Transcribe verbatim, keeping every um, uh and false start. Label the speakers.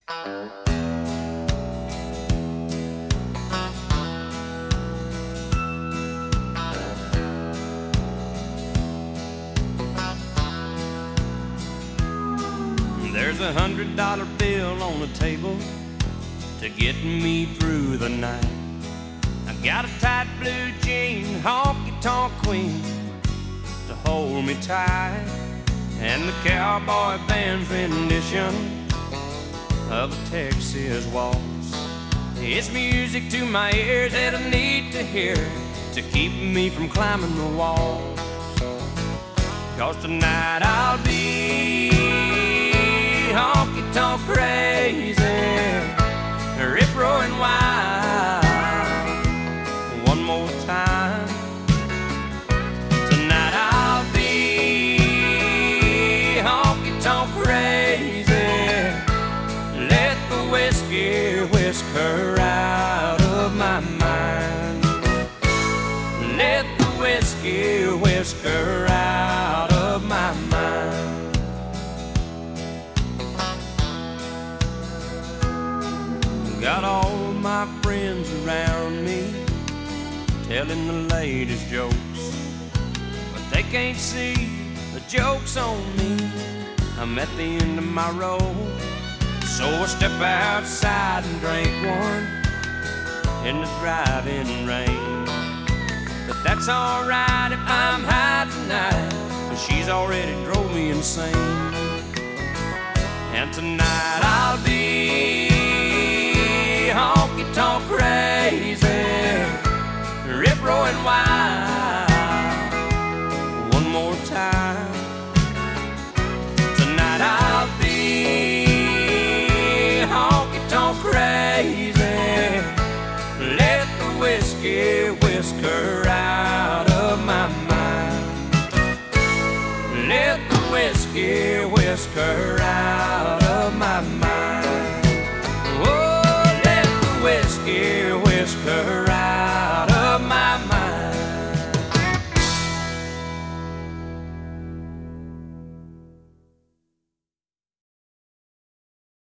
Speaker 1: There's a hundred dollar bill on the table to get me through the night. I got a tight blue jean, honky-tonk queen to hold me tight, and the cowboy band's rendition of a Texas waltz. It's music to my ears that I need to hear to keep me from climbing the walls. 'Cause tonight I'll be honky-tonk crazy, rip-roaring wild. One more time. Tonight I'll be honky-tonk crazy. Let the whiskey whisk her out of my mind. Let the whiskey whisk her out of my mind. Got all my friends around me telling the latest jokes, but they can't see the joke's on me. I'm at the end of my rope, so I step outside and drink one in the driving rain. But that's alright if I'm high tonight, 'cause she's already drove me insane. And tonight I'll be honky-tonk crazy, rip-roaring wild. One more time. Tonight I'll be honky-tonk crazy. Let the whiskey whisk her out of my mind. Let the whiskey whisk her out.